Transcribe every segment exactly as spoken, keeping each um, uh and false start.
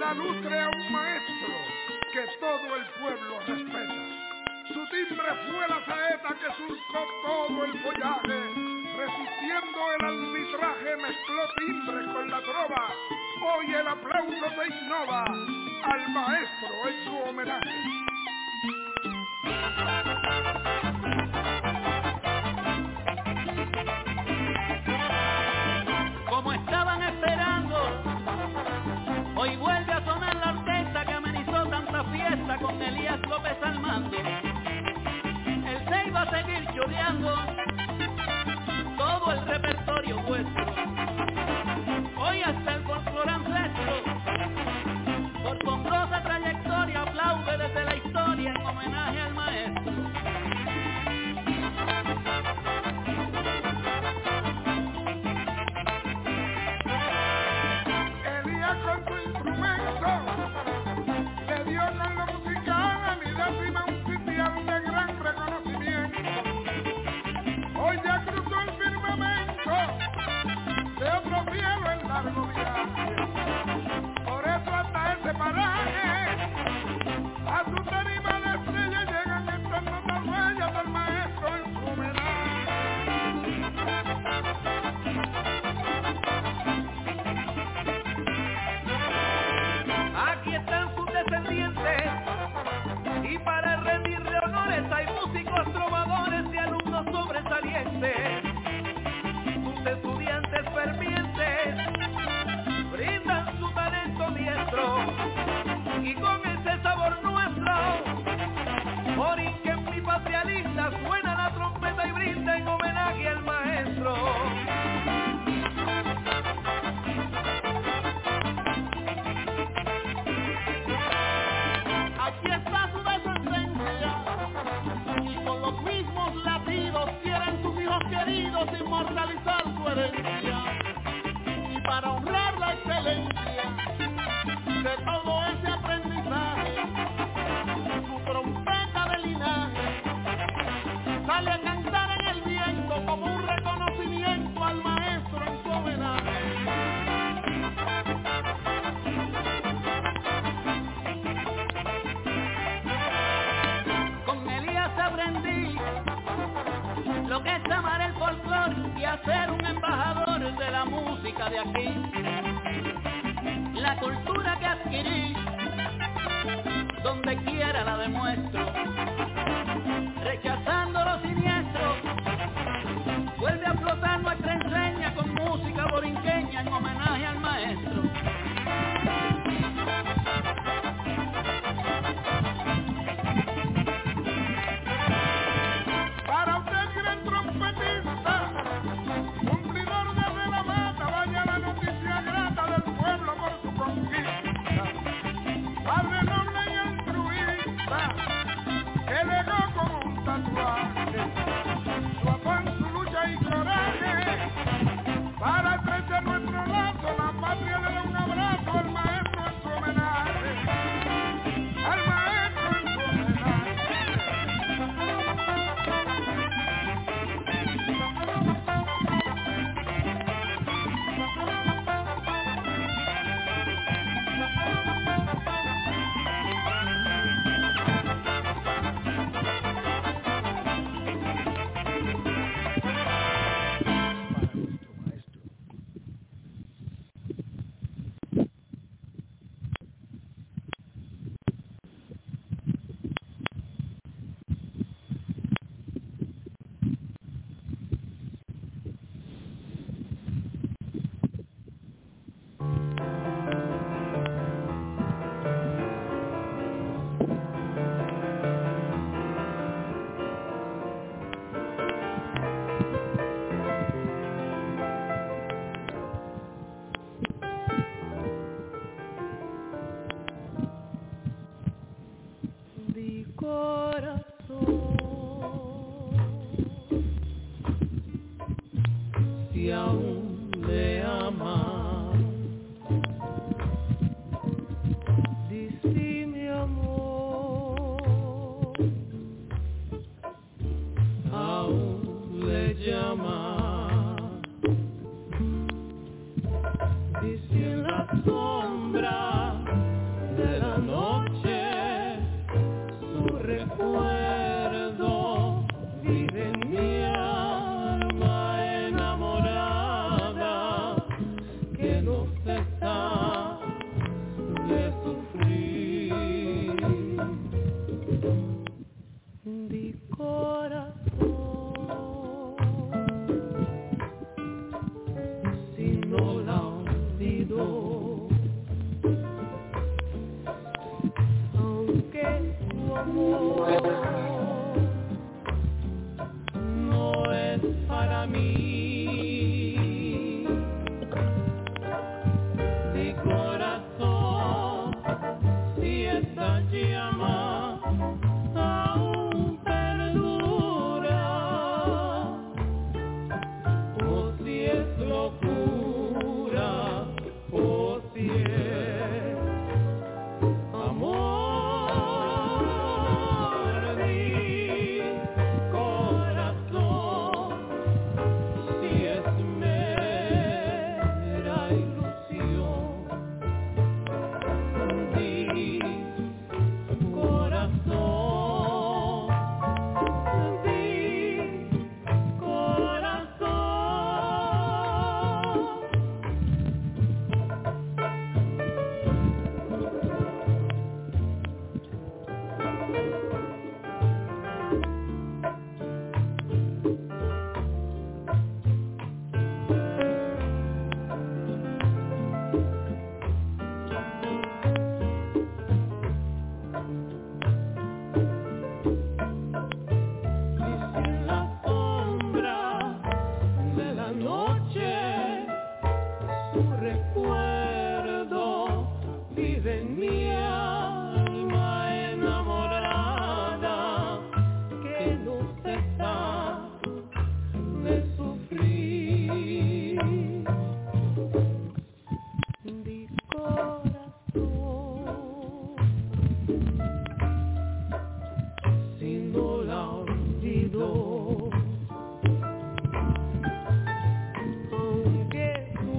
la lustre a un maestro que todo el pueblo respeta. Su timbre fue la saeta que surcó todo el follaje, resistiendo el arbitraje, mezcló timbre con la trova. Hoy el aplauso se innova al maestro en su homenaje. Como estaban esperando, hoy vuelve a sonar la orquesta que amenizó tanta fiesta con Elías López al mando. Él se iba a seguir choreando todo el repertorio vuestro. Hoy hasta el folclore ancestro, por ponderosa trayectoria, aplaude desde la historia en homenaje al maestro. Elías con su instrumento le dio con lo musical a mi décima un sitial de gran reconocimiento. Hoy ya cruzó el firmamento de otro cielo en largo viaje. Por eso hasta ese paraje a su tarima de estrella llegan estas notas huellas del maestro en su homenaje. Aquí están sus descendientes y para rendirle honores hay músicos, trovadores y alumnos sobresalientes. Sus estudiantes fervientes brindan su talento diestro y con ese sabor nuestro, Borinquen mi patria linda, suena la trompeta y brinda en homenaje al maestro. Aquí está su descendencia y con los mismos latidos quieren sus hijos queridos inmortalizar su herencia. Y para honrar la excelencia de todo ese aprendizaje, su trompeta de linaje sale a cantar en el viento como un reconocimiento al maestro en su homenaje. Aprendí lo que es amar el folclore y hacer un embajador de la música de aquí. La cultura que adquirí, donde quiera la demuestro, rechazando lo siniestro, vuelve a flotar nuestra enseña con música borinqueña en homenaje al maestro. Padre noble y altruista, que legó con un tatuaje su afán, su lucha y coraje para estrechar nuestro lazo. La patria le da un abrazo al maestro en su homenaje, al maestro en su homenaje. Y si en la sombra tu amor no es para mí. Mi corazón, si esta llama aún perdura, o si es locura, o si es amor, mi corazón, si es mera ilusión, di corazón, di corazón. Y sin la sombra de la noche, su recuerdo vive en mi alma enamorada, que no cesa de sufrir. Di corazón, si no la olvido, aunque tu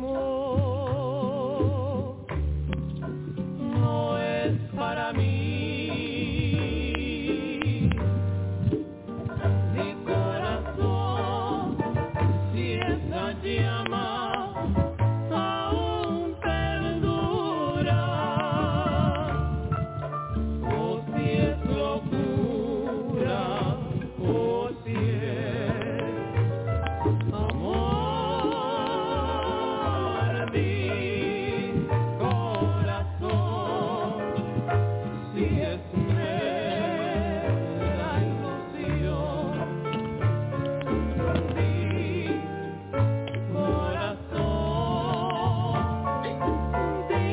amor no es para mí. Mi corazón, si esa llama aún perdura, o si es locura, o si es amor, mi corazón, si es mera ilusión, di corazón, di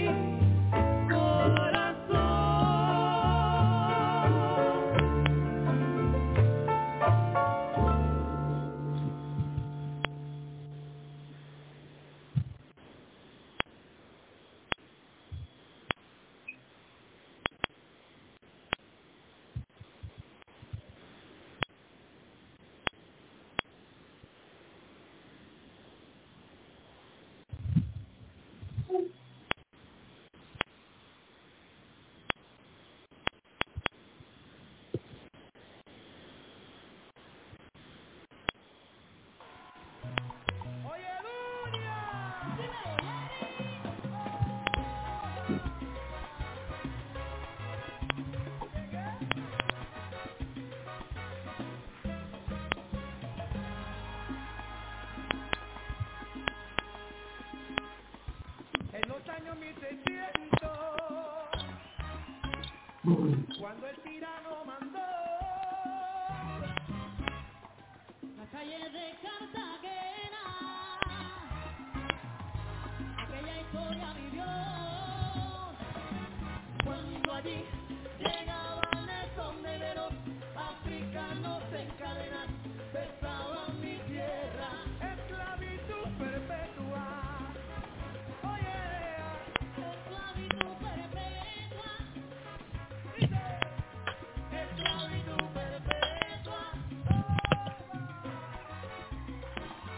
En los años mil seiscientos, cuando el tirano mandó, La calle de Cartagena, aquella historia vivió, cuando allí llegaban esos negros africanos en cadenas, besaban mi tierra. esclavitud perpetua. Oye, Esclavitud perpetua, dice, esclavitud perpetua.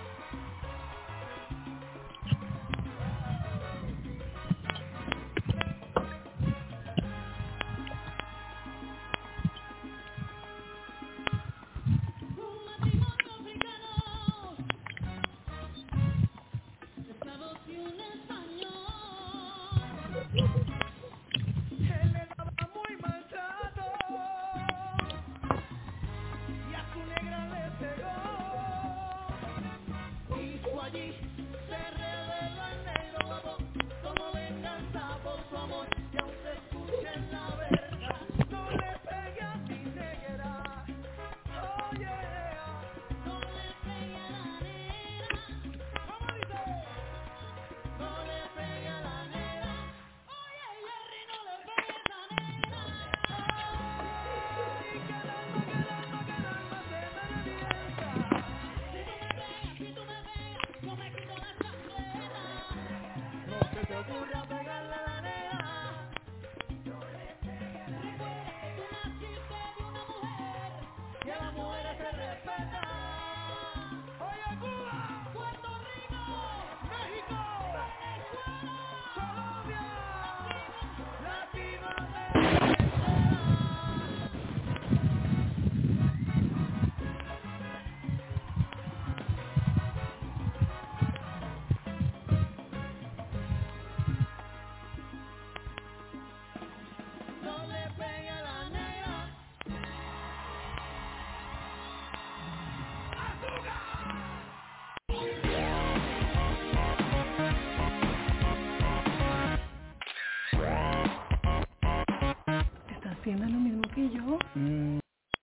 haciendo lo mismo que yo. Mm.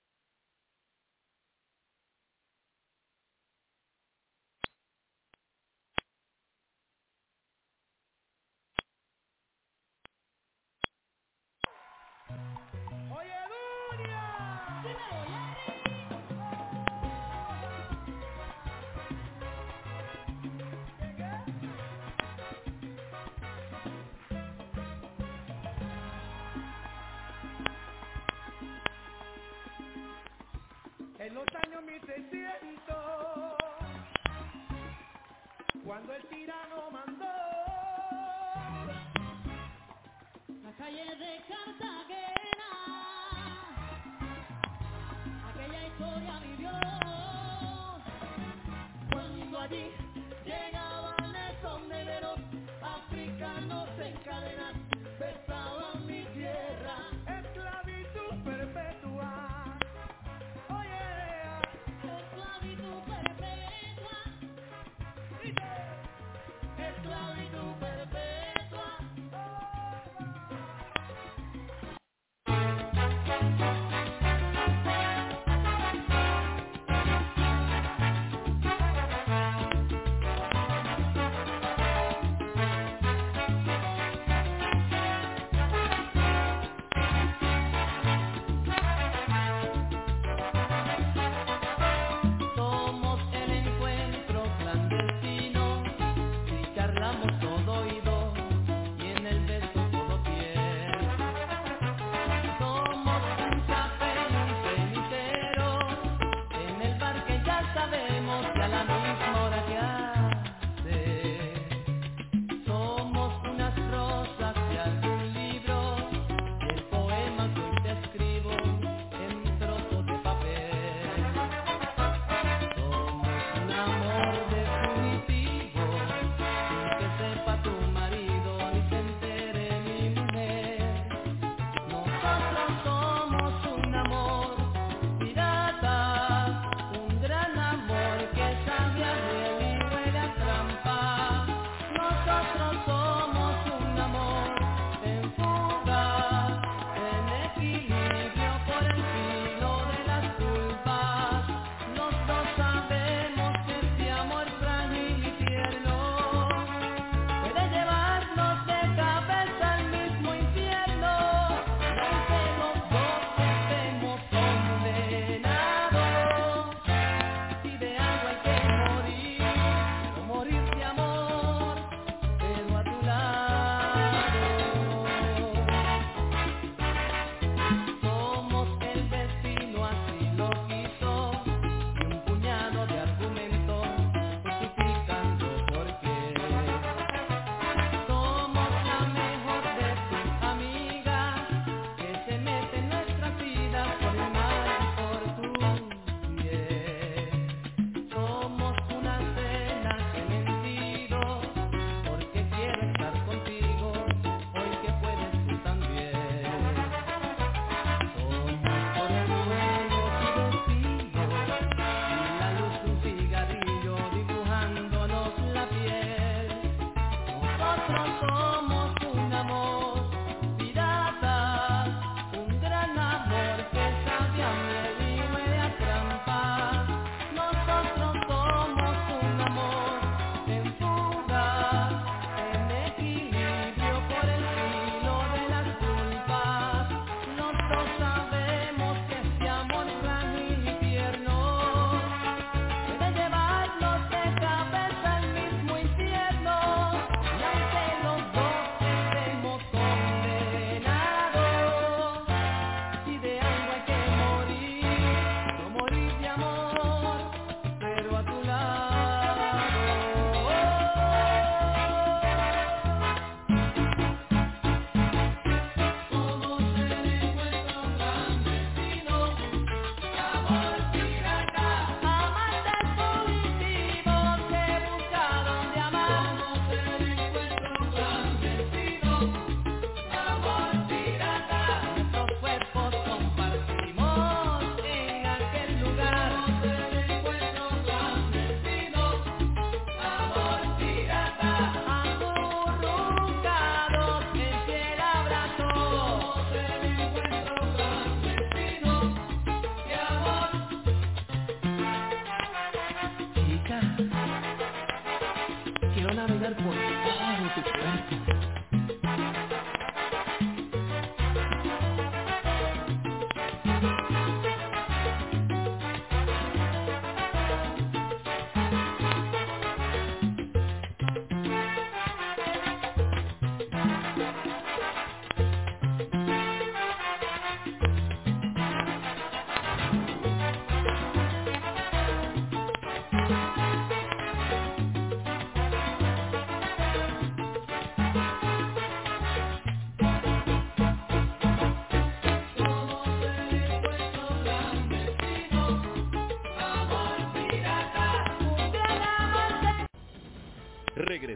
Oye, Dunia. Dímelo, Larry. En los años mil seiscientos, cuando el tirano mandó, La calle de Cartagena, aquella historia vivió. Cuando allí llegaban esos negros africanos en cadenas, besaban mi tierra. esclavitud perpetua. Oye, Esclavitud perpetua, esclavitud perpetua.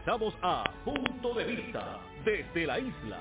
Regresamos a Punto de Vista desde la isla.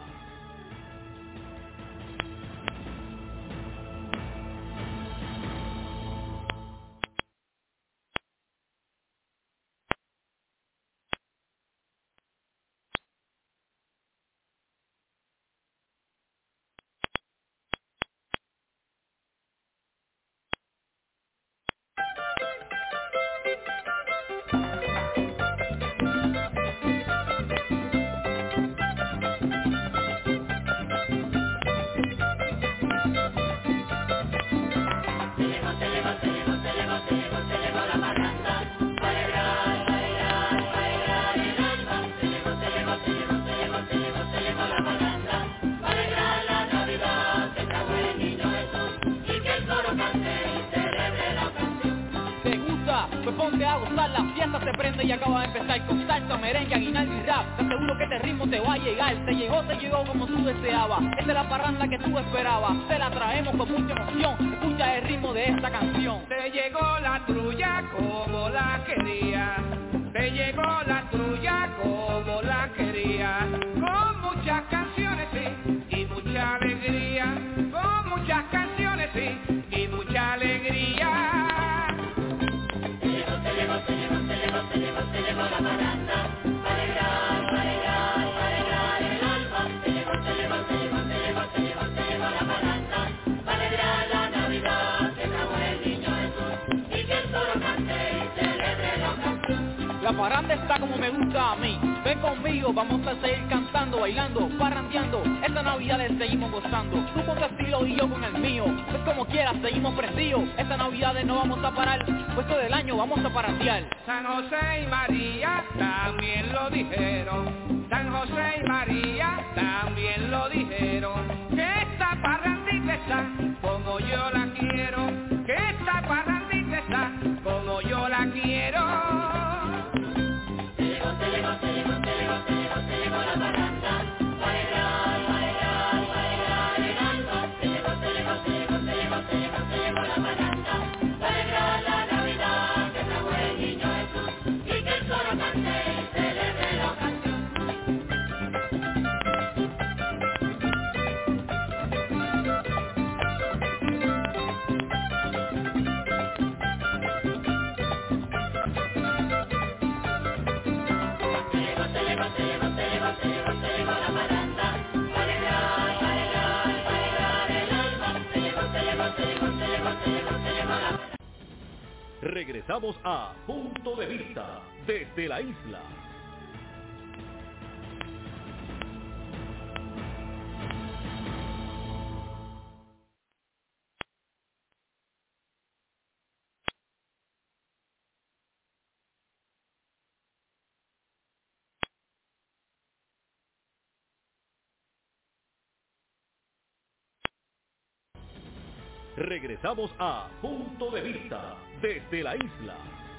Se prende y acaba de empezar con salsa, merengue, aguinaldo y rap. Te aseguro que este ritmo te va a llegar. Te llegó, te llegó como tú deseabas. Esta es la parranda que tú esperabas. Te la traemos con mucha emoción. Escucha el ritmo de esta canción. Te llegó la trulla como la quería. Te llegó la trulla como la quería. Con muchas canciones, sí, y mucha alegría. Con muchas canciones, sí, y mucha alegría. La parranda está como me gusta a mí. Ven conmigo, vamos a seguir cantando, bailando, parrandeando. Esta Navidad seguimos gozando. Tú con tu estilo y yo con el mío. Pues como quieras, seguimos prendidos. Esta Navidad no vamos a parar, pues todo el año vamos a parrandear. San José y María también lo dijeron. San José y María también lo dijeron. Que esta parrandita está como yo la quiero. Que esta parrandita está como yo la quiero. Regresamos a Punto de Vista desde la isla. Regresamos a Punto de Vista desde la isla.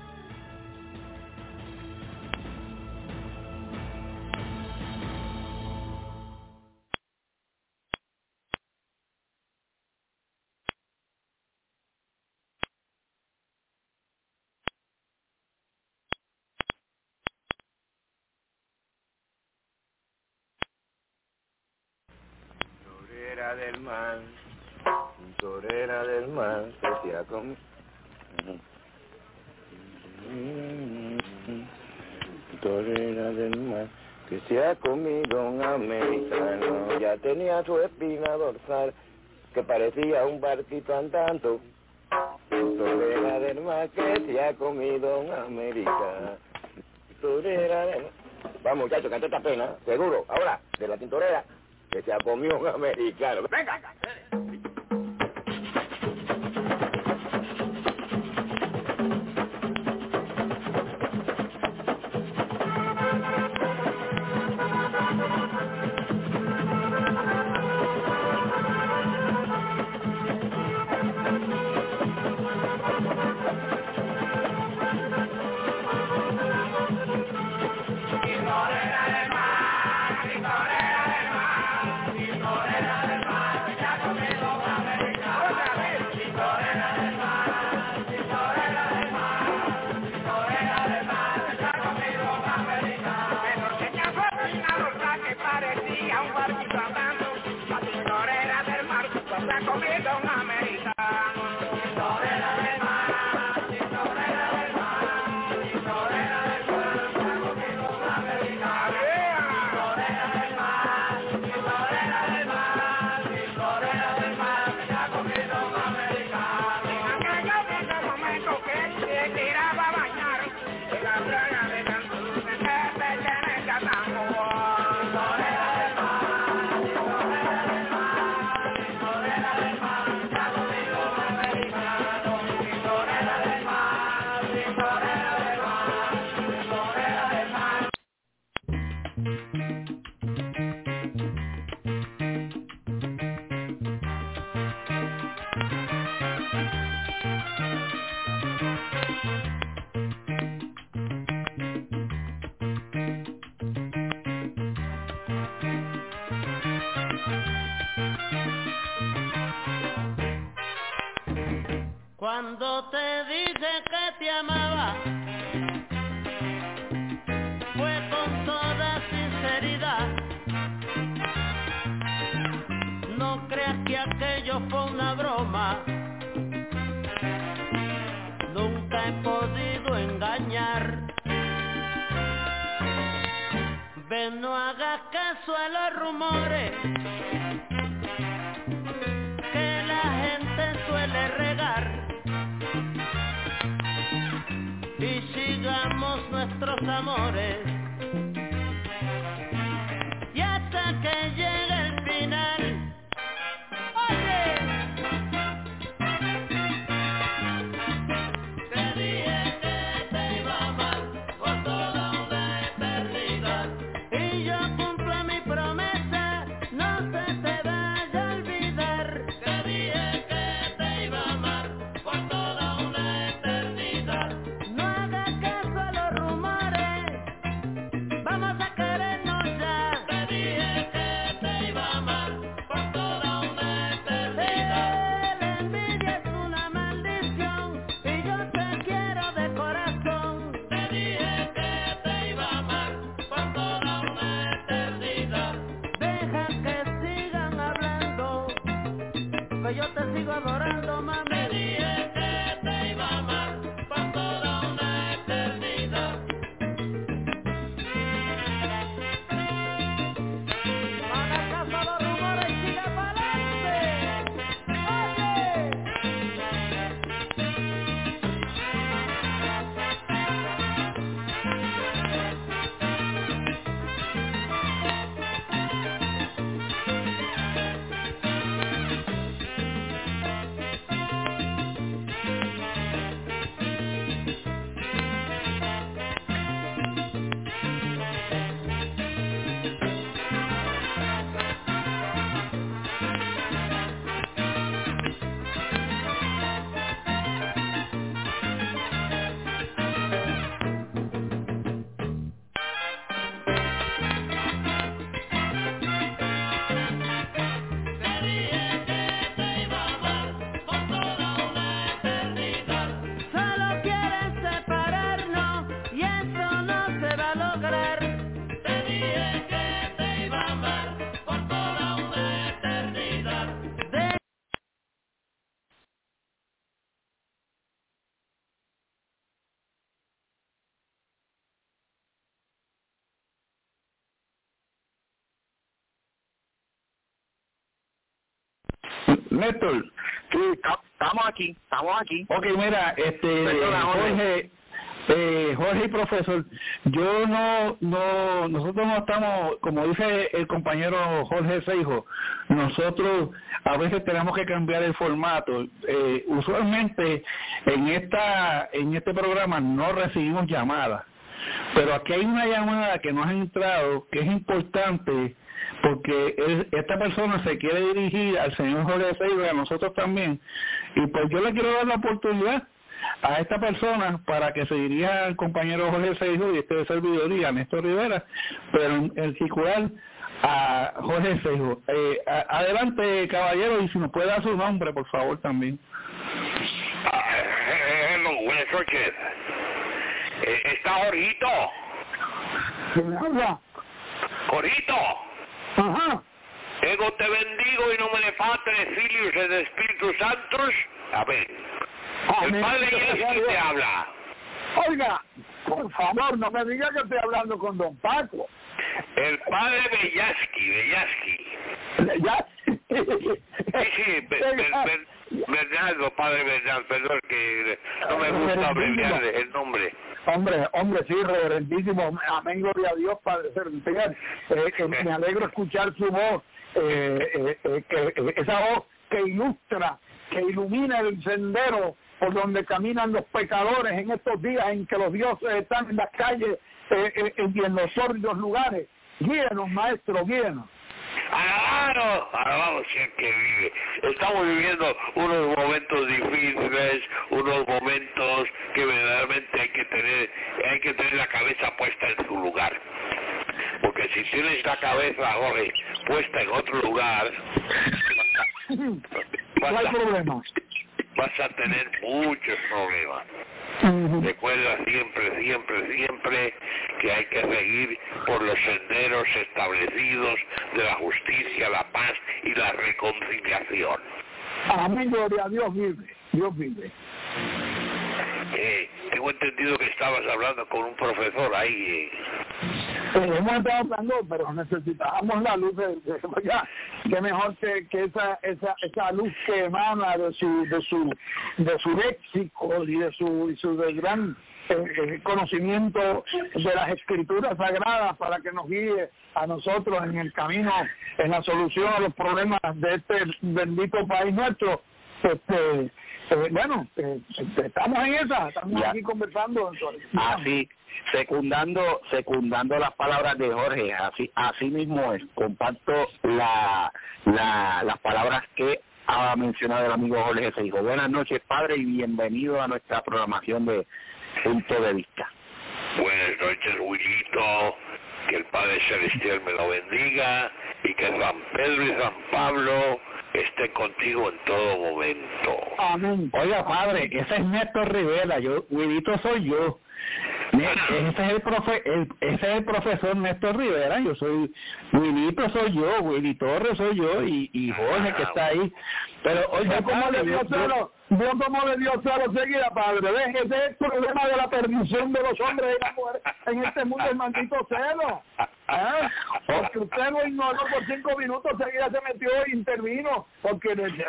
Torera del mar, torera del mar, que se ha comido. Torera del mar, que se ha comido un americano. Ya tenía su espina dorsal, que parecía un barquito andando. Torera del mar, que se ha comido un americano. Torera del mar. Vamos, muchachos, canta esta pena, seguro. Ahora, de la tintorera, que se ha comido un americano. ¡Venga! Torera del mar, torera del mar, comido un americano. Torera del mar, torera del mar, torera del mar, se ha comido un americano. Torera del mar, torera del mar, torera del mar, se ha comido un americano. En aquel momento que él se tiraba a bañar en la playa de Cancún, que pertenece a San Juan. Torera del mar, torera del mar, torera del mar, se ha comido un americano. Torera del mar, torera del mar, torera del mar. Cuando te dije que te amaba, fue con toda sinceridad. No creas que aquello fue una broma. Nunca he podido engañar. Ven, no hagas caso a los rumores que la gente suele regar. Y sigamos nuestros amores, y hasta que llegue el final. ¡Oye! Te dije que te iba a amar por toda una eternidad, y yo cumplo mi promesa, no se te vaya a olvidar. Te dije que te iba a amar por toda una eternidad. No hagas caso a los rumores, vamos a querernos ya. Te dije que te iba a amar por toda una eternidad. La envidia es una maldición y yo te quiero de corazón. Te dije que te iba a amar por toda una eternidad. Deja que sigan hablando, que yo te sigo adorando, mami. Te dije que te iba a amar por toda una eternidad. No hagas caso a los rumores y siga pa'lante. ¡Oye! Te dije que te iba a amar por toda una eternidad. Solo quieren separarnos y eso no se va a lograr. Te dije que te iba a amar por toda una eternidad. De Néstor, Sí, estamos aquí, estamos aquí. ok, mira, este, Perdona, Jorge. Jorge, eh, Jorge y profesor, yo no, no, nosotros no estamos, como dice el compañero Jorge Seijo, nosotros a veces tenemos que cambiar el formato. Eh, usualmente en esta, en este programa no recibimos llamadas, pero aquí hay una llamada que nos ha entrado que es importante porque él, esta persona se quiere dirigir al señor Jorge Seijo y a nosotros también, y pues yo le quiero dar la oportunidad a esta persona para que se dirija al compañero Jorge Seijo y este servidor y a Néstor Rivera, pero en, en circular a Jorge Seijo. Eh, a, adelante, caballero, y si nos puede dar su nombre, por favor, también. Ah, hello, buenas noches. Eh, ¿Está Jorito? ¿Se me habla? Jorito. Ajá. Ego te bendigo y no me le falten filios en Espíritu Santos. Amén. El Amén. Padre Yasky te habla. Oiga, por favor, no me diga que estoy hablando con don Paco. El Padre Bellaski, Bellaski. Ya. Sí, sí, Be- Be- Be- Bernardo, Padre Bernardo, perdón que no me gusta abreviar el nombre. Hombre, hombre, sí, reverendísimo. Amén, gloria a Dios, Padre Celestial. Eh, eh, me alegro escuchar su voz, eh, eh, eh, que, eh, esa voz que ilustra, que ilumina el sendero por donde caminan los pecadores en estos días en que los dioses están en las calles eh, eh, y en los sórdidos lugares. Guíenos, maestro, guíenos. Alabado, alabado sea el que vive. Estamos viviendo unos momentos difíciles, unos momentos que verdaderamente hay que tener, hay que tener la cabeza puesta en su lugar. Porque si tienes la cabeza, Jorge, puesta en otro lugar, vas No hay a, problema. vas a tener muchos problemas. Recuerda siempre, siempre, siempre que hay que seguir por los senderos establecidos de la justicia, la paz y la reconciliación. Amén, gloria a Dios vive, Dios vive. Eh, tengo entendido que estabas hablando con un profesor ahí. Eh. Eh, hemos estado hablando, pero necesitábamos la luz de, de ya, que mejor que, que esa esa esa luz que emana de su de su de su léxico y de su y su de gran eh, conocimiento de las escrituras sagradas para que nos guíe a nosotros en el camino, en la solución a los problemas de este bendito país nuestro. Este, eh, bueno, eh, estamos en esa, estamos ya. aquí conversando. Así, secundando secundando las palabras de Jorge, así así mismo es. Comparto la, la las palabras que ha mencionado el amigo Jorge Seijo. Buenas noches, padre, y bienvenido a nuestra programación de Punto de Vista. Buenas noches, Willito. Que el Padre Celestial me lo bendiga y que San Pedro y San Pablo estén contigo en todo momento. Amén. Oiga, padre, ese es Néstor Rivera, yo, Willito soy yo. Ese es el profe, el, ese es el profesor Néstor Rivera, yo soy, Willito soy yo, Willy Torres soy yo y, y Jorge que está ahí. Pero oiga, ¿cómo le dio celo? ¿Vio cómo le dio celo seguida, padre? ¿Ves? Ese es el problema de la perdición de los hombres y las mujeres en este mundo, el maldito celo. ¿Eh? Porque usted lo ignoró por cinco minutos, seguida se metió e intervino. Porque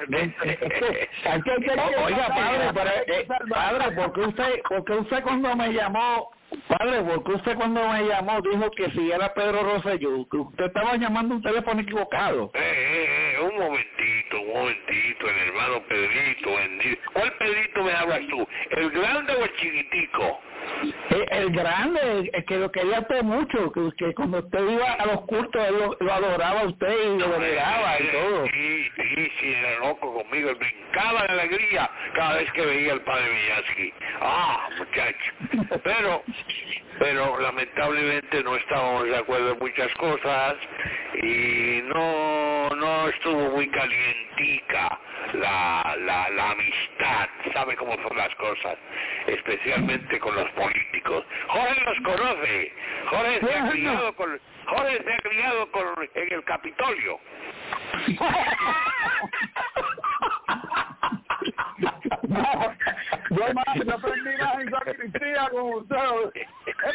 hay que, oiga, padre, pero, eh, padre, ¿por qué usted, porque usted cuando me llamó, padre, porque usted cuando me llamó dijo que si era Pedro Rosselló, que usted estaba llamando un teléfono equivocado? Eh, eh, eh, un momentito, un momentito, el hermano Pedrito, bendito. ¿Cuál Pedrito me hablas tú? ¿El grande o el chiquitico? El, el grande, el que lo quería usted mucho, que, que cuando usted iba a los cultos, él lo, lo adoraba a usted y lo veneraba y todo. Sí, sí, sí, era loco conmigo, él brincaba de alegría cada vez que veía al padre Villaski. Ah, muchacho. Pero, pero lamentablemente no estábamos de acuerdo en muchas cosas y no, no estuvo muy calientica la, la, la amistad, sabe cómo son las cosas, especialmente con los políticos. Jorge los conoce, Jorge se ha criado con, Jorge se ha criado con, en el Capitolio. No, yo más, yo aprendí más en sacristía con usted.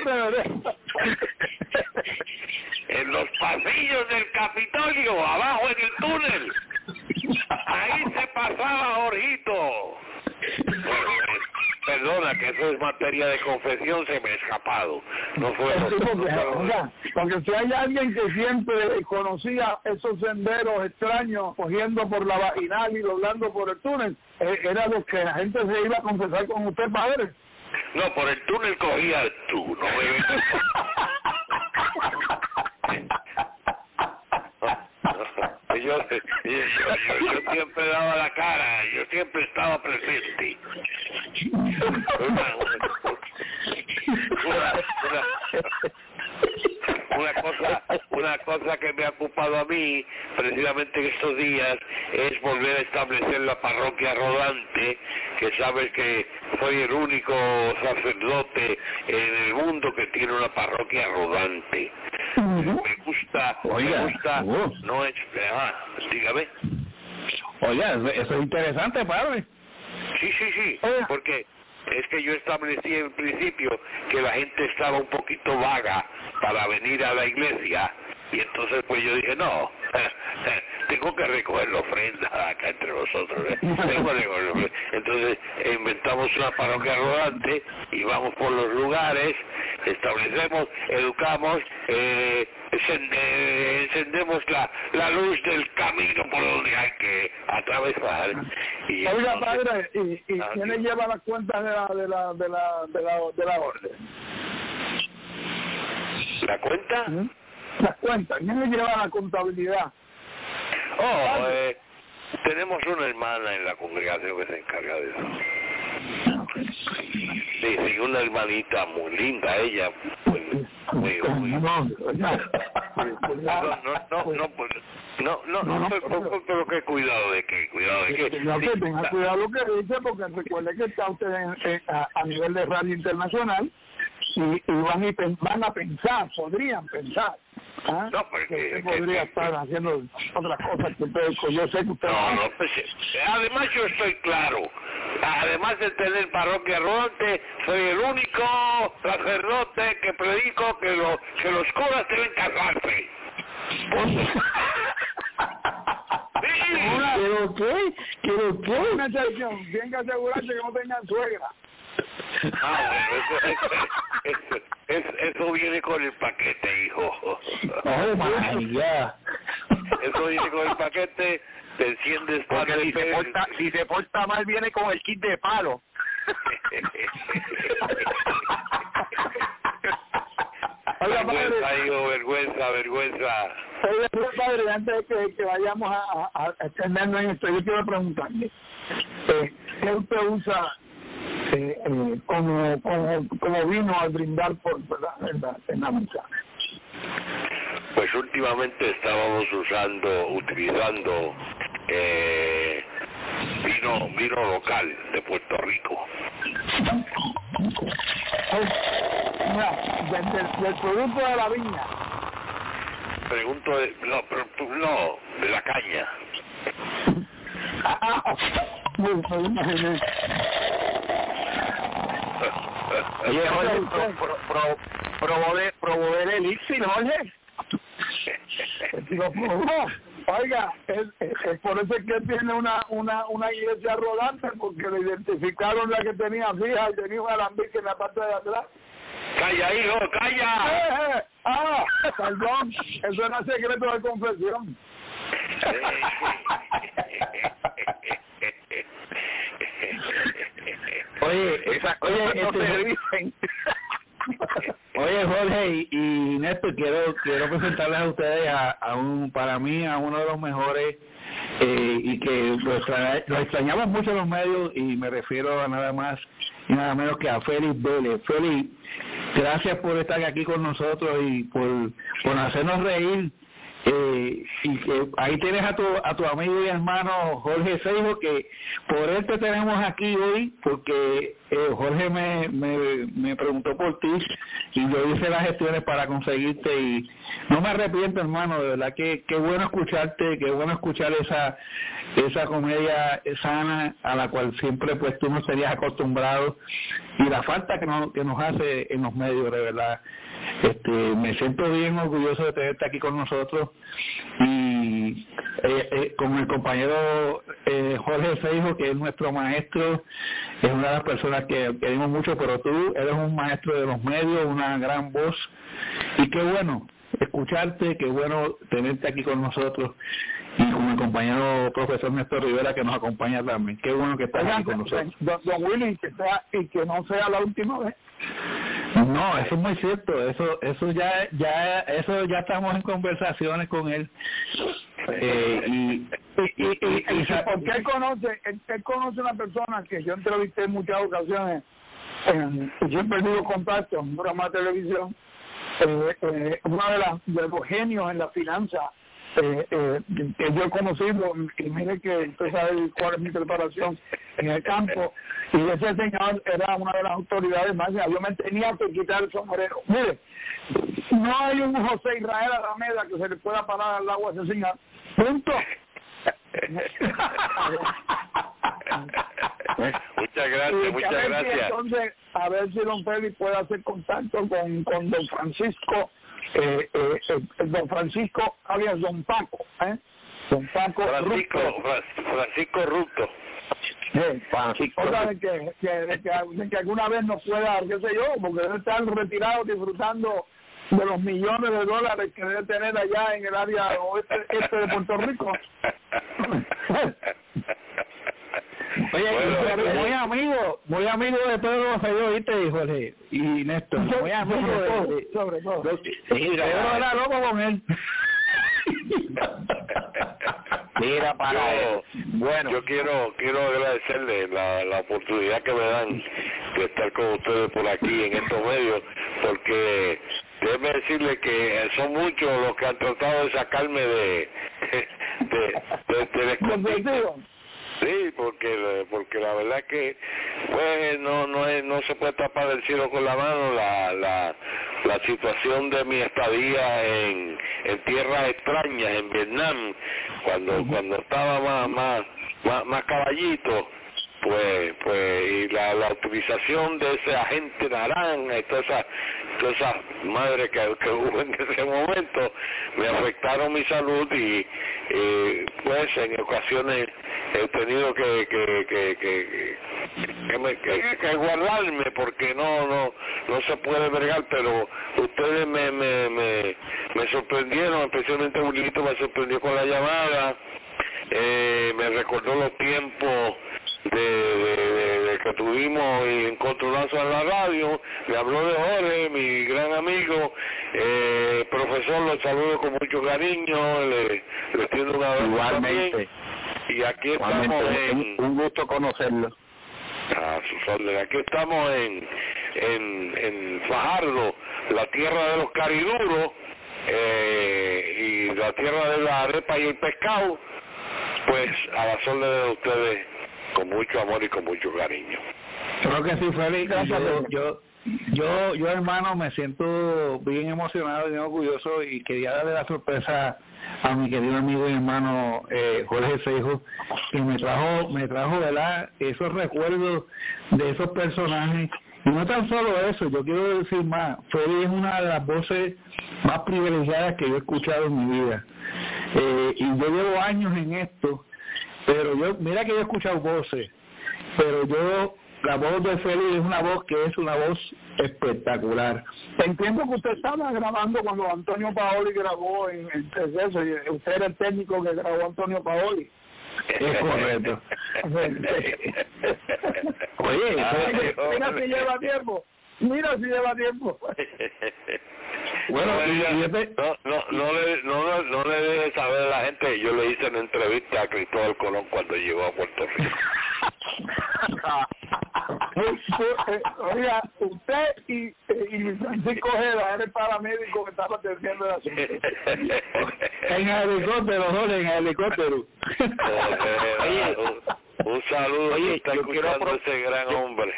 En los pasillos del Capitolio, abajo en el túnel. Ahí se pasaba Jorgito. Bueno, eh, perdona que eso es materia de confesión, se me ha escapado. No fue Sí, no porque, fue- oiga, porque si hay alguien que siempre conocía esos senderos extraños, cogiendo por la vaginal y doblando por el túnel, eh, era lo que la gente se iba a confesar con usted, padre. No, por el túnel cogía tú, no me ves. Yo, yo, yo, yo, yo siempre daba la cara, yo siempre estaba presente. Una, una, una, una cosa, una una cosa que me ha ocupado a mí, precisamente en estos días, es volver a establecer la parroquia rodante, que sabes que soy el único sacerdote en el mundo que tiene una parroquia rodante. Uh-huh. Me gusta, Oiga, me gusta, uh. no es, ah, dígame. Oye, eso es interesante, padre. Sí, sí, sí, porque es que yo establecí en principio que la gente estaba un poquito vaga para venir a la iglesia, y entonces pues yo dije, no, tengo que recoger la ofrenda acá entre nosotros, ¿eh? Tengo que recoger la ofrenda. Entonces inventamos una parroquia rodante y vamos por los lugares, establecemos, educamos, eh, encendemos la, la luz del camino por donde hay que atravesar. Y Oiga, entonces, padre, ¿y, y quién le lleva las cuentas de la, de la, de la, de la, de la orden? ¿La cuenta? ¿Mm? Las cuentas, ¿quién le lleva la contabilidad? Oh, eh, tenemos una hermana en la congregación que se encarga de eso. Sí, sí, una hermanita muy linda, ella. Muy, muy, muy... No, no, no, no, no, no, no, pero, pero qué cuidado de qué, cuidado de qué. Tenga sí, cuidado lo que dice, porque recuerde que está usted en, en, a, a nivel de radio internacional y, y van, y pen, van a pensar, podrían pensar. ¿Ah? No, porque que podría que, estar que, haciendo otras cosas que usted, yo sé que usted no, no, pues, además yo estoy claro, además de tener parroquia rodante, soy el único sacerdote que predico que, lo, que los curas deben casarse. ¿Pero qué? ¿Pero qué? Una excepción, tienen que asegurarse que no tengan suegra. Ah, bueno, eso, eso, eso, eso, eso viene con el paquete, hijo. Oh, my God. Eso viene con el paquete, te enciendes porque si se, porta, si se porta mal viene con el kit de palo. Oiga, vergüenza, padre, hijo, vergüenza, vergüenza. Oiga, padre, antes de que, que vayamos a, a, a extendernos en esto, yo quiero preguntarle, eh, ¿qué usted usa eh, eh, como, como, como vino al brindar por la, en, la, en la misa? Pues últimamente estábamos usando, utilizando eh, vino, vino local de Puerto Rico. Mira, del, del, del producto de la viña. Pregunto, de, no, pero, no, de la caña. Oye, Jorge, pro, pro, pro, probó de, probó del elixir, Jorge. Lo probó. Oiga, es, es, es por eso es que tiene una, una, una iglesia rodante, porque le identificaron la que tenía fija y tenía un alambique en la parte de atrás. ¡Calla, hijo, calla! Eh, eh, ¡Ah! Perdón, eso era secreto de confesión. Oye, esa, oye, este, dicen. Oye, Jorge y, y Néstor, quiero quiero presentarles a ustedes a, a un, para mí, a uno de los mejores eh, y que lo, extra, lo extrañamos mucho en los medios, y me refiero a nada más y nada menos que a Félix Vélez. Félix, gracias por estar aquí con nosotros y por, por hacernos reír. Eh, y que ahí tienes a tu a tu amigo y hermano Jorge Seijo, que por él te tenemos aquí hoy, porque eh, Jorge me, me me preguntó por ti y yo hice las gestiones para conseguirte, y no me arrepiento, hermano, de verdad que qué bueno escucharte, qué bueno escuchar esa esa comedia sana a la cual siempre pues tú no serías acostumbrado, y la falta que nos, que nos hace en los medios, de verdad. Este, me siento bien orgulloso de tenerte aquí con nosotros, y eh, eh, con el compañero eh, Jorge Seijo, que es nuestro maestro, es una de las personas que queremos mucho, pero tú eres un maestro de los medios, una gran voz, y qué bueno escucharte, qué bueno tenerte aquí con nosotros, y con el compañero profesor Néstor Rivera, que nos acompaña también. Qué bueno que estás aquí con nosotros. Don, don Willy, que sea, y que no sea la última vez. No, eso es muy cierto, eso eso ya ya eso ya estamos en conversaciones con él. Eh, y, y, y, y, y, y porque él conoce, él, él conoce una persona que yo entrevisté en muchas ocasiones, en, y siempre digo contacto en un programa de televisión, eh, eh, uno de, las, de los genios en la finanza eh, eh, que yo he conocido, y mire que usted sabe cuál es mi preparación en el campo, y ese señor era una de las autoridades más, yo me tenía que quitar el sombrero. Mire, no hay un José Israel Alameda que se le pueda parar al agua a ese señor, punto. Muchas gracias, muchas a gracias. Si entonces, a ver si don Félix puede hacer contacto con, con don Francisco, eh, eh, eh, don Francisco, alias don Paco, ¿eh? Don Paco Francisco, Ruto. Francisco Ruto. Eh, Francisco. O sea, de que, que, de que, de que alguna vez nos pueda, qué sé yo, porque debe estar retirado disfrutando de los millones de dólares que debe tener allá en el área oeste este de Puerto Rico. Oye, bueno, y, muy amigo, muy amigo de Pedro Rosselló, ¿viste, Jorge? Y Néstor, muy amigo de, todo, de, sobre todo. de, Pedro era loco con él. Mira, para yo, bueno, yo quiero quiero agradecerle la, la oportunidad que me dan de estar con ustedes por aquí en estos medios, porque déjeme decirle que son muchos los que han tratado de sacarme de de, de, de, de escondite. Sí, porque porque la verdad que pues no no es, no se puede tapar el cielo con la mano la la la situación de mi estadía en en tierras extrañas en Vietnam cuando cuando estaba más más más, más caballito, pues pues y la, la utilización de ese agente naranja y todas esas todas esas madres que, que hubo en ese momento me afectaron mi salud y eh, pues en ocasiones he tenido que que que que, que, me, que, que guardarme porque no no no se puede bregar, pero ustedes me me me, me sorprendieron, especialmente Julito me sorprendió con la llamada, eh, me recordó los tiempos de, de, de, de que tuvimos encontronazo en la radio, le habló de Jorge, mi gran amigo, eh, profesor, lo saludo con mucho cariño, le, le tiendo un abrazo igualmente también. Y aquí igualmente, estamos en... un, un gusto conocerlo. A sus órdenes. Aquí estamos en, en, en Fajardo, la tierra de los cariduros, eh, y la tierra de la arepa y el pescado, pues a las órdenes de ustedes, con mucho amor y con mucho cariño. Creo que sí, Félix. Yo, yo, yo, yo, hermano, me siento bien emocionado y bien orgulloso y quería darle la sorpresa a mi querido amigo y hermano eh, Jorge Seijo, que me trajo, me trajo, ¿verdad?, esos recuerdos de esos personajes. Y no tan solo eso, yo quiero decir más, Félix es una de las voces más privilegiadas que yo he escuchado en mi vida. Eh, y yo llevo años en esto, pero yo, mira que yo he escuchado voces, pero yo, la voz de Félix es una voz que es una voz espectacular. Entiendo que usted estaba grabando cuando Antonio Paoli grabó en el proceso, y usted era el técnico que grabó Antonio Paoli. Es correcto. Oye, Ay, mira si lleva tiempo, mira si lleva tiempo. Bueno, no, y, y este... no, no, no, le, no, no le deje saber a la gente, yo le hice una entrevista a Cristóbal Colón cuando llegó a Puerto Rico. Oiga, usted y, y Francisco Ojeda era el paramédico que estaba atendiendo el asunto. En el helicóptero, Jorge, en el helicóptero. Oye, un, un saludo, oye, está yo quiero escuchando apro- ese gran hombre.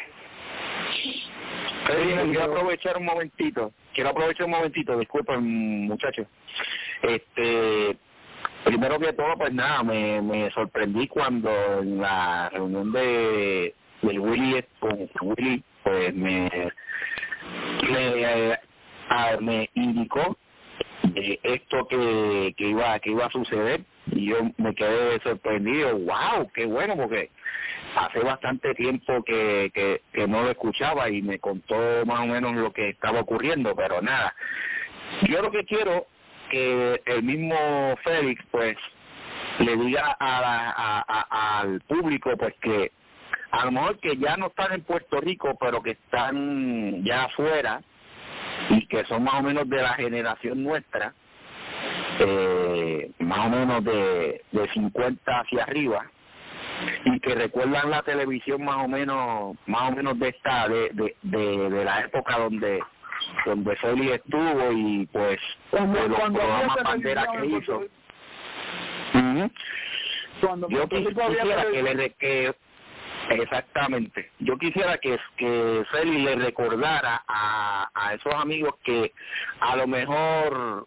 Oye, quiero aprovechar un momentito, quiero aprovechar un momentito, disculpen muchachos. Este, primero que todo, pues nada, me, me sorprendí cuando en la reunión de del Willy con Willy, pues me me, a, me indicó de esto que, que iba que iba a suceder y yo me quedé sorprendido. Wow, qué bueno, porque hace bastante tiempo que, que, que no lo escuchaba y me contó más o menos lo que estaba ocurriendo, pero nada, yo lo que quiero que el mismo Félix pues le diga a la, a, a, al público pues que a lo mejor que ya no están en Puerto Rico pero que están ya afuera y que son más o menos de la generación nuestra, eh, más o menos de, de cincuenta hacia arriba, y que recuerdan la televisión más o menos más o menos de esta de de, de, de la época donde donde Félix estuvo y pues Cuando- de los cuando programas había bandera que televisión, hizo. entonces, Ujú. Cuando Yo Puerto quis- Rico había quisiera que televisión. le re- que exactamente, yo quisiera que, que Félix le recordara a, a esos amigos que a lo mejor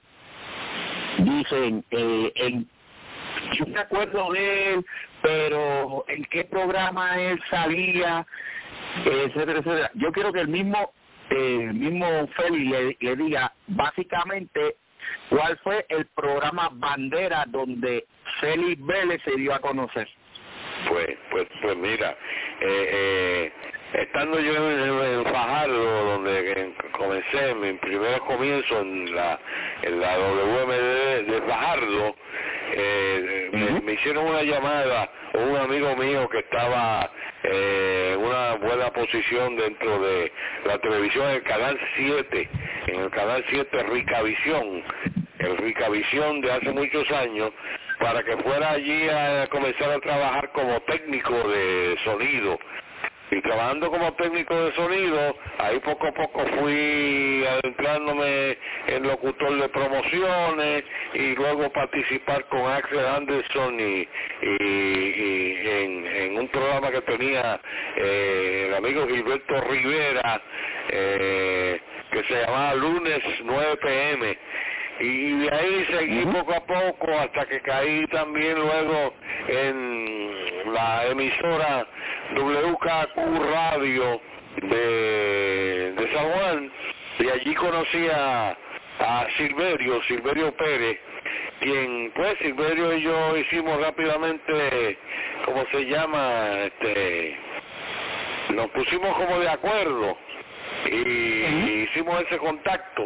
dicen eh, en yo me acuerdo de él, pero en qué programa él salía, etcétera, etcétera. Yo quiero que el mismo eh, el mismo Félix le, le diga básicamente cuál fue el programa bandera donde Félix Vélez se dio a conocer. Pues, pues, pues mira, eh, eh, estando yo en, en Fajardo, donde comencé mi primer comienzo en la, en la W M D de Fajardo, eh, uh-huh. me, me hicieron una llamada un amigo mío que estaba eh, en una buena posición dentro de la televisión, en el Canal siete, en el Canal siete Ricavisión, el Ricavisión de hace muchos años, para que fuera allí a comenzar a trabajar como técnico de sonido. Y trabajando como técnico de sonido, ahí poco a poco fui adentrándome en locutor de promociones y luego participar con Axel Anderson y, y, y en, en un programa que tenía eh, el amigo Gilberto Rivera, eh, que se llamaba Lunes nueve pe eme. Y de ahí seguí poco a poco hasta que caí también luego en la emisora W K Q Radio de, de San Juan, y allí conocí a, a Silverio, Silverio Pérez, quien pues Silverio y yo hicimos rápidamente, ¿cómo se llama? Este, nos pusimos como de acuerdo y uh-huh. hicimos ese contacto.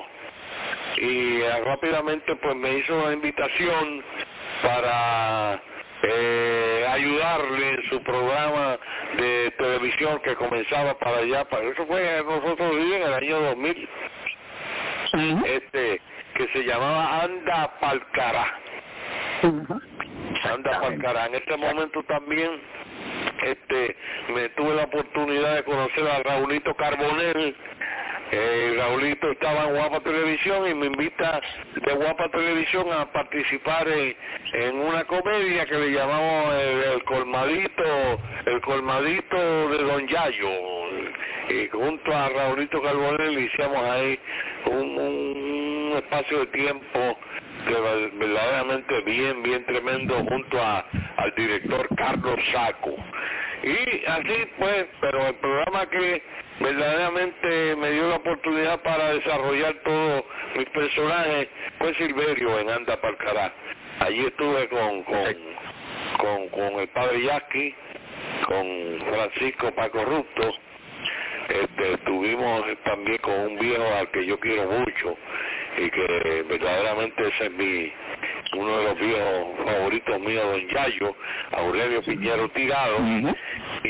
Y eh, rápidamente pues me hizo una invitación para eh, ayudarle en su programa de televisión que comenzaba para allá, para eso fue nosotros vivimos en el año dos mil, uh-huh. este que se llamaba Anda Palcará. Uh-huh. Anda Palcará. En este momento también este me tuve la oportunidad de conocer a Raulito Carbonell. Eh, Raulito estaba en Guapa Televisión y me invita de Guapa Televisión a participar en, en una comedia que le llamamos el, el colmadito el colmadito de Don Yayo, y junto a Raulito Carbonell hicimos ahí un, un, un espacio de tiempo que verdaderamente bien bien tremendo junto a al director Carlos Saco. Y así pues, pero el programa que verdaderamente me dio la oportunidad para desarrollar todos mis personajes fue Silverio en Anda Palcará. Allí estuve con con, con con el padre Yaqui, con Francisco Paco Rusto. Este, estuvimos también con un viejo al que yo quiero mucho y que verdaderamente ese es mi uno de los viejos favoritos míos, Don Yayo, Aurelio Piñero Tirado. Uh-huh.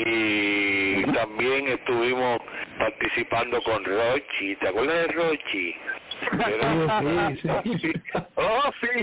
Y uh-huh. también estuvimos participando con Rochi. ¿Te acuerdas de Rochi? Era... Sí, sí, sí. Oh, sí.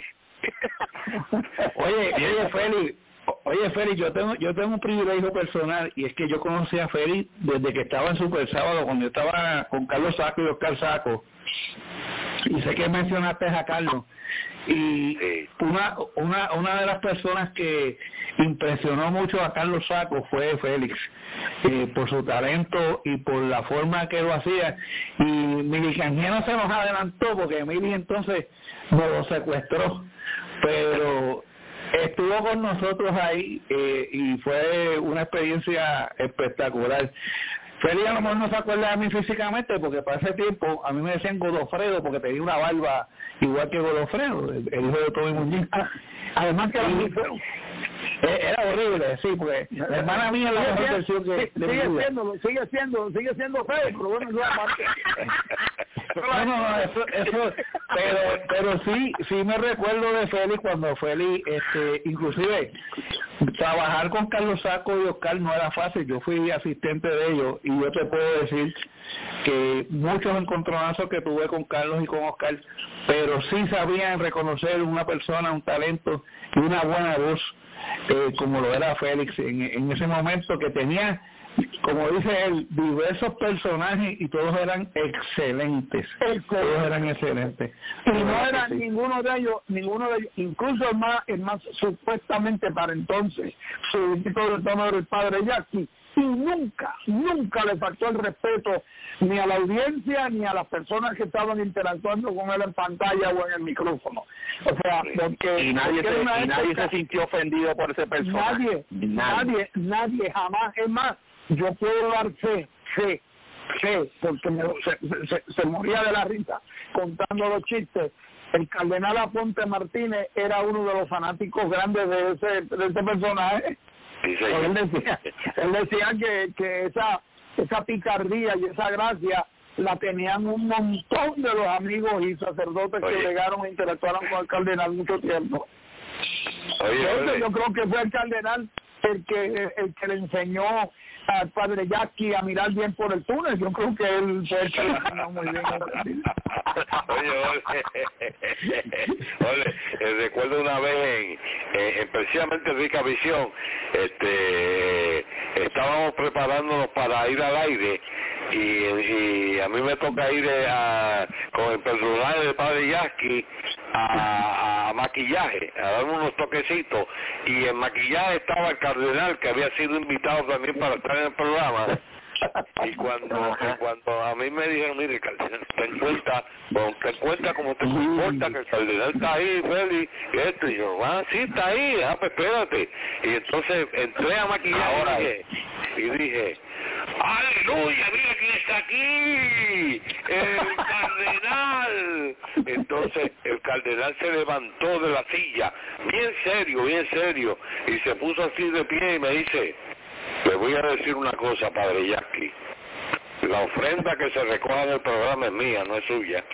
Oye, oye, Félix, oye, Félix, yo tengo, yo tengo un privilegio personal, y es que yo conocí a Félix desde que estaba en Super Sábado, cuando yo estaba con Carlos Saco y Oscar Saco. Y sé que mencionaste a Carlos. Y sí. una, una, una de las personas que impresionó mucho a Carlos Saco fue Félix, eh, por su talento y por la forma que lo hacía. Y Mili Canjiano se nos adelantó porque Mili entonces nos lo secuestró, pero estuvo con nosotros ahí eh, y fue una experiencia espectacular. Félix a lo mejor no se acuerda de mí físicamente porque para ese tiempo a mí me decían Godofredo porque tenía una barba igual que Godofredo, el, el hijo de Toby Muñiz. Además que y, era horrible, sí, porque la hermana mía es la mejor versión que sigue, sigue siendo, sigue siendo, sigue siendo Félix, pero bueno, no aparte. No, no, no, eso, eso, pero, pero sí, sí me recuerdo de Félix cuando Félix, este, inclusive, trabajar con Carlos Saco y Oscar no era fácil. Yo fui asistente de ellos y yo te puedo decir que muchos encontronazos que tuve con Carlos y con Oscar, pero sí sabían reconocer una persona, un talento y una buena voz, eh, como lo era Félix en, en ese momento, que tenía como dice él, diversos personajes y todos eran excelentes. Excelente. Todos eran excelentes. Y no era sí. ninguno de ellos, ninguno de ellos, incluso el más, el más supuestamente para entonces, su título de tono era el padre Jackie, y nunca, nunca le faltó el respeto ni a la audiencia ni a las personas que estaban interactuando con él en pantalla o en el micrófono. O sea, porque y nadie, porque se, una y época, nadie se sintió ofendido por ese personaje. Nadie, nadie, nadie, nadie jamás. Es más, yo puedo dar fe, fe, fe, porque me, se, se, se moría de la risa contando los chistes. El cardenal Aponte Martínez era uno de los fanáticos grandes de ese, de ese personaje. Sí, sí. Él decía, él decía que, que esa, esa picardía y esa gracia la tenían un montón de los amigos y sacerdotes Oye. que llegaron e interactuaron con el cardenal mucho tiempo. Oye, Entonces, oye. yo creo que fue el cardenal el que el que le enseñó al padre Jackie a mirar bien por el túnel. Yo creo que él fue el que le enseñó muy bien. Oye, ole, ole, eh, recuerdo una vez en, en, en precisamente Rica Visión, este, estábamos preparándonos para ir al aire y, y a mí me toca ir a, con el personaje del padre Jackie a, a maquillaje, a darme unos toquecitos, y en maquillaje estaba el cardenal que había sido invitado también para estar en el programa. Y cuando y cuando a mí me dijeron, mire, cardenal, ten cuenta, ten cuenta como te comporta, que el cardenal está ahí, Félix, y esto, y yo, ah, sí, está ahí, ah, pues espérate. Y entonces entré a maquillar ahora y dije, y dije, ¡aleluya, mira quién está aquí! ¡El cardenal! Entonces el cardenal se levantó de la silla, bien serio, bien serio, y se puso así de pie y me dice, le voy a decir una cosa, padre Jackie. La ofrenda que se recoja en el programa es mía, no es suya.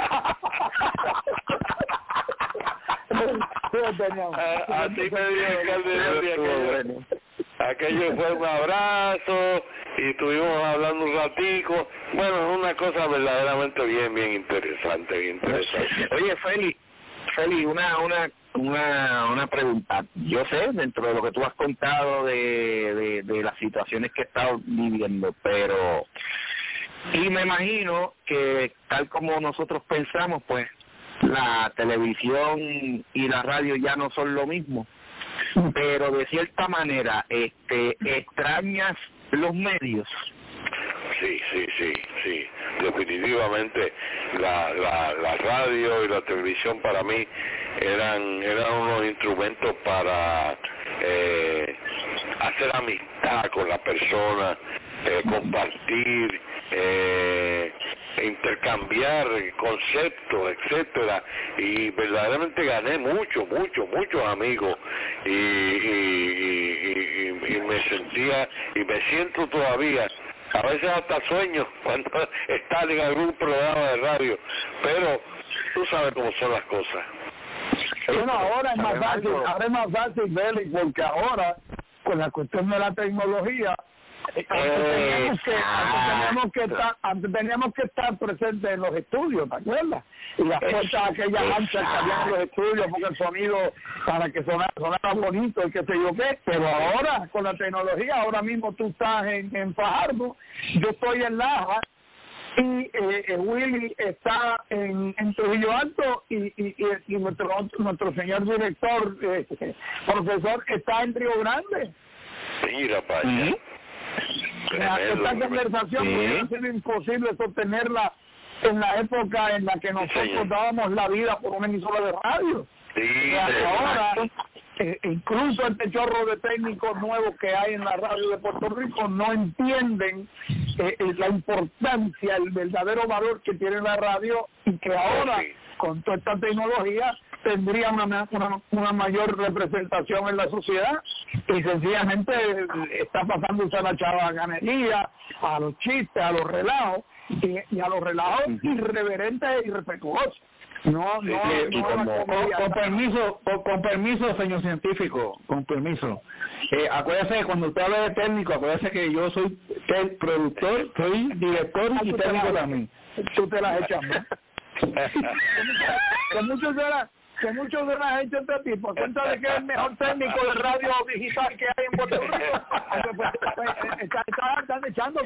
Así me dijo el cardenal de aquello. Aquello fue un abrazo y estuvimos hablando un ratico. Bueno, es una cosa verdaderamente bien, bien interesante, bien interesante. Oye, Félix, Félix, una, una, una, una pregunta. Yo sé, dentro de lo que tú has contado de, de, de las situaciones que he estado viviendo, pero... Y me imagino que tal como nosotros pensamos, pues, la televisión y la radio ya no son lo mismo. Pero de cierta manera, este, ¿extrañas los medios? Sí, sí, sí, sí. Definitivamente la, la, la radio y la televisión para mí eran, eran unos instrumentos para eh, hacer amistad con la persona, eh, compartir, eh, intercambiar conceptos, etcétera, y verdaderamente gané mucho, mucho, muchos amigos y, y, y, y, y me sentía y me siento todavía, a veces hasta sueño cuando estar en algún programa de radio, pero tú sabes cómo son las cosas. Bueno, ahora es más fácil, ahora es más fácil, Félix, porque ahora con la cuestión de la tecnología Antes teníamos, que, antes teníamos que estar antes teníamos que estar presentes en los estudios, ¿te acuerdas? Y las puertas aquellas anchas que había en los estudios porque el sonido para que sonara, sonara bonito y qué sé yo qué, pero ahora con la tecnología, ahora mismo tú estás en, en Fajardo, yo estoy en Laja y eh, Willy está en, en Trujillo Alto y, y, y, y nuestro nuestro señor director, eh, profesor, está en Río Grande. Mira para allá. Esta conversación sí. hubiera sido imposible sostenerla en la época en la que nosotros sí, dábamos la vida por una emisora de radio. Sí, ahora, eh, incluso este chorro de técnicos nuevos que hay en la radio de Puerto Rico no entienden eh, eh, la importancia, el verdadero valor que tiene la radio y que ahora, sí, con toda esta tecnología, tendría una, una, una mayor representación en la sociedad y sencillamente está pasando a usar la chavacanería, a los chistes, a los relajos y, y a los relajos irreverentes e irrespetuosos. No, no, sí, no, como, no con, con permiso, con, con permiso, señor científico, con permiso. Eh, acuérdese, cuando usted habla de técnico, acuérdese que yo soy el productor, soy director y técnico también. Tú te las echas, ¿no? que muchos de las que muchos de las hechas de ti por cuenta de que es el mejor técnico de radio digital que hay en Puerto Rico. está, está, están echando.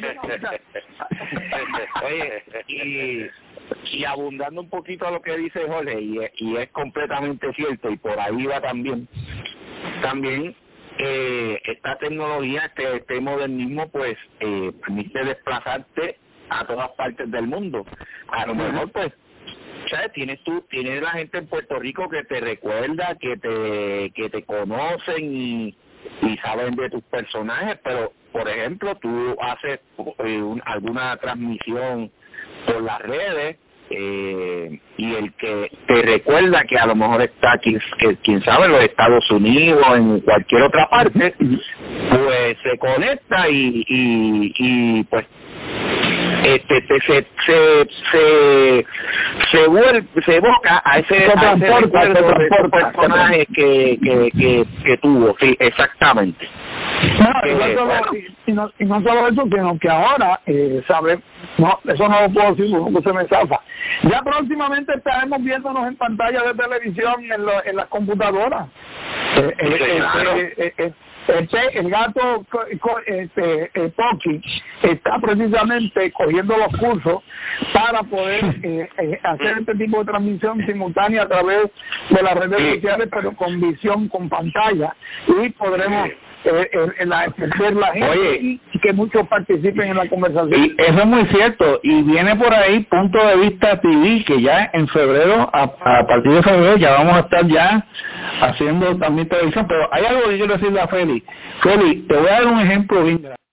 Oye, y, y abundando un poquito a lo que dice Jorge, y, y es completamente cierto, y por ahí va también, también eh, esta tecnología, este, este modernismo, pues eh, permite desplazarte a todas partes del mundo. A lo mejor, pues, ¿sabes? Tienes tú, tienes la gente en Puerto Rico que te recuerda, que te que te conocen y, y saben de tus personajes, pero, por ejemplo, tú haces eh, un, alguna transmisión por las redes, eh, y el que te recuerda que a lo mejor está quien, que, quien sabe en los Estados Unidos o en cualquier otra parte, pues se conecta y, y, y pues este te, se se se se vuelve se evoca a ese, a ese recuerdo de ese personaje que, que que que tuvo, sí, exactamente. No, y, no eh, solo, bueno. y, no, y no solo eso, sino que ahora, eh, ¿sabes? No, eso no lo puedo decir porque se me zafa. Ya próximamente estaremos viéndonos en pantalla de televisión en, lo, en las computadoras. Eh, eh, Sí, eh, claro. eh, eh, eh, Este, el gato co, co, este, el Pochi está precisamente cogiendo los cursos para poder eh, eh, hacer este tipo de transmisión simultánea a través de las redes sociales, pero con visión, con pantalla, y podremos eh, eh, la, ver la gente. Oye, y que muchos participen en la conversación. Y eso es muy cierto, y viene por ahí Punto de Vista T V, que ya en febrero, a, a partir de febrero ya vamos a estar ya haciendo también televisión, pero hay algo que yo quiero decirle a Félix. Félix, te voy a dar un ejemplo bien grande.